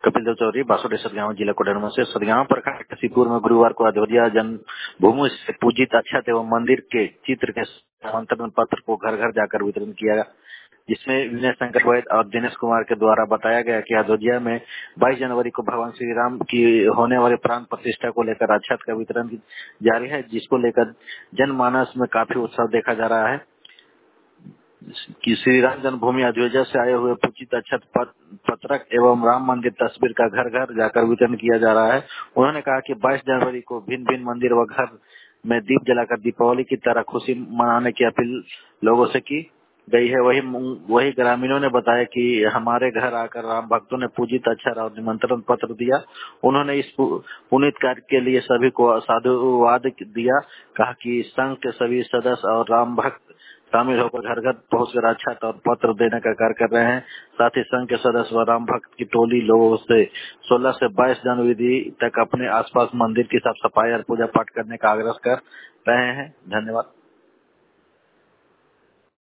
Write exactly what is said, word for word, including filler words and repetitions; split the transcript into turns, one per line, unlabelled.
कपिल देव चौधरी, बासुदेव सतगांव जिला कोडरमा से। सतगांव प्रखंड कसीपुर में गुरुवार को अयोध्या जन्मभूमि से पूजित अक्षत एवं मंदिर के चित्र के आमंत्रण पत्र को घर घर जाकर वितरण किया गया, जिसमें विनय शंकर वैद और दिनेश कुमार के द्वारा बताया गया कि अयोध्या में बाईस जनवरी को भगवान श्री राम की होने वाली प्राण प्रतिष्ठा को लेकर अक्षत का वितरण जारी है, जिसको लेकर जनमानस में काफी उत्साह देखा जा रहा है कि श्री राम जन्मभूमि अयोध्या से आए हुए पूजित अक्षत पत्रक एवं राम मंदिर तस्वीर का घर घर जाकर वितरण किया जा रहा है। उन्होंने कहा कि बाईस जनवरी को भिन्न भिन्न मंदिर व घर में दीप जलाकर दीपावली की तरह खुशी मनाने की अपील लोगों से की गई है। वही वही ग्रामीणों ने बताया कि हमारे घर आकर राम भक्तों ने पूजित अक्षर और निमंत्रण पत्र दिया। उन्होंने इस पुनीत कार्य के लिए सभी को साधुवाद दिया। कहा कि संघ के सभी सदस्य और राम भक्त शामिल होकर घर घर पहुंचकर अक्षत और पत्र देने का कार्य कर रहे हैं। साथ ही संघ के सदस्य व राम भक्त की टोली लोगों से सोलह से बाईस जनवरी तक अपने आसपास मंदिर की साफ सफाई और पूजा पाठ करने का आग्रह कर रहे हैं। धन्यवाद।